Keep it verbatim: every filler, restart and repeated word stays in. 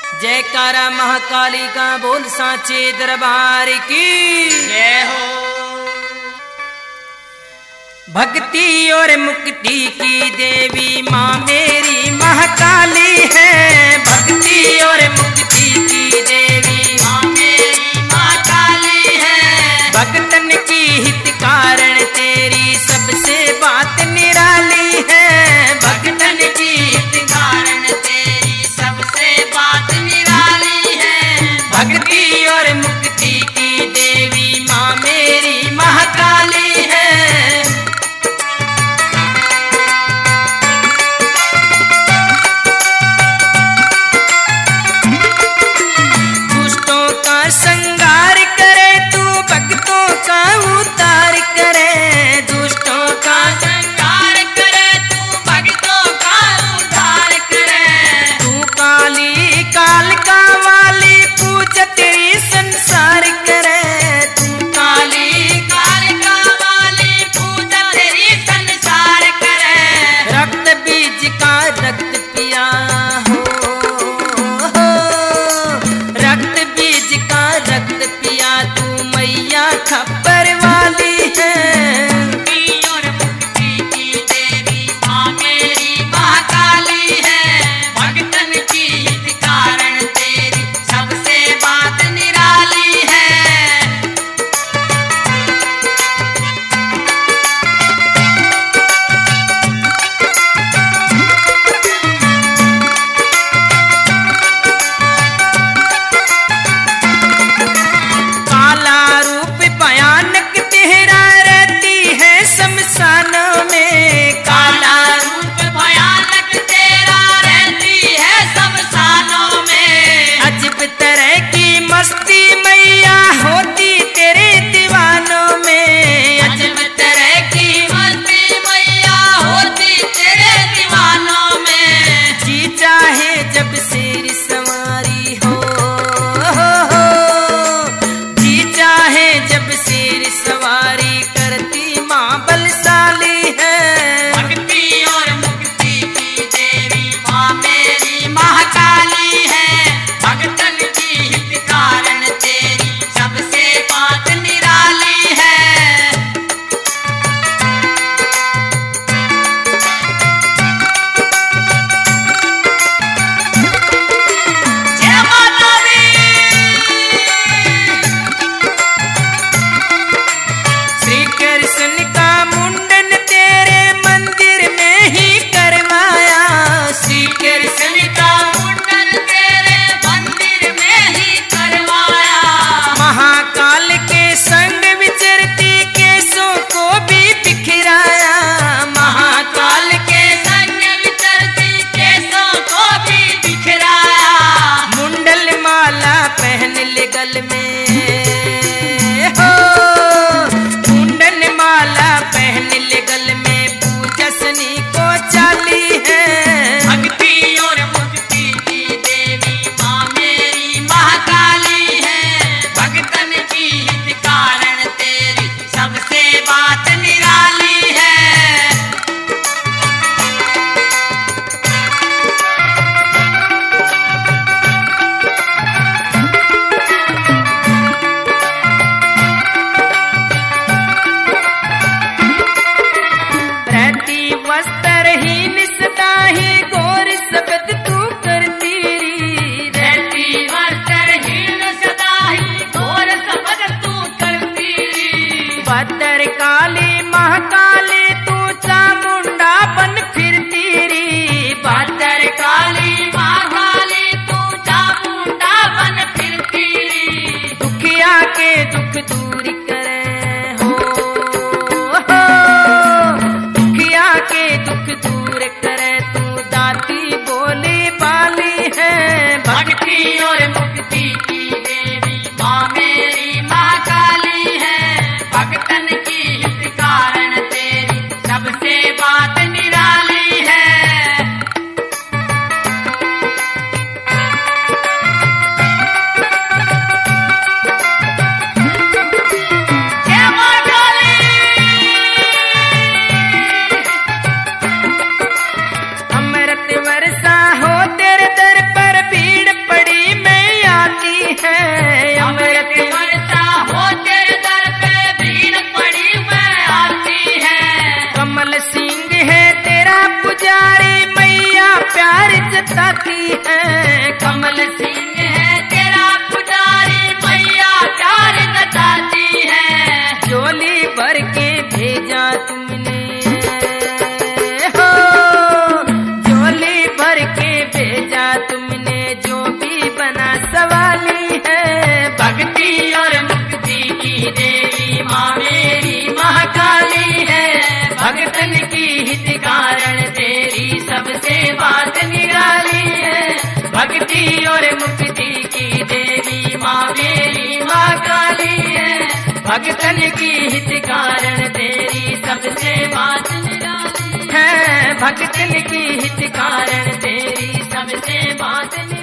जयकारा महाकाली का बोल सांचे दरबार की जय हो। भक्ति और मुक्ति की देवी माँ मेरी महाकाली है। भक्ति और मुक्ति की देवी माँ मेरी महाकाली है। भक्तन की हित कारण तेरी सबसे बात निराली है। भक्तन की हित कारण तेरी सबसे बात निराली है। भक्ति और मुक्ति की देवी माँ मेरी महाकाली है। दुष्टों का संहार करे तू, भक्तों का उद्धार करे। दुष्टों का संहार करे तू, भक्तों का उद्धार करे। तू काली काल का वाली, पूजा तेरी संसार करे। तू काली काल का वाली, पूजा तेरी संसार करे। रक्त बीज का रक्त पिया हो, हो। रक्त बीज का रक्त पिया तू मैया खबर वाली है। मुक्ति और मुक्ति की देवी माँ मेरी महाकाली है। भक्तन की हित कारण तेरी सबसे बात निराली है। जताती है। कमल सिंह है तेरा पुजारी, मैया प्यार जताती है। झोली भर के भेजा तुमने हो, झोली भर के भेजा तुमने, जो भी बना सवाली है। भक्ति और मुक्ति की देवी माँ मेरी महाकाली है। भक्तन की हित कारण तेरी सबसे बात निराली है। भक्ति और मुक्ति की देवी माँ मेरी महाकाली है। भक्तन की हित कारण तेरी सबसे बात निराली है। भक्तन की हित कारण तेरी सबसे बात निराली